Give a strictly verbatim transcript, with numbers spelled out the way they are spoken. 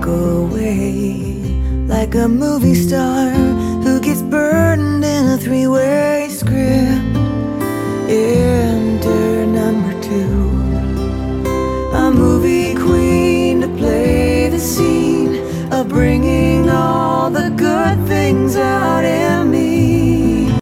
away like a movie star who gets burned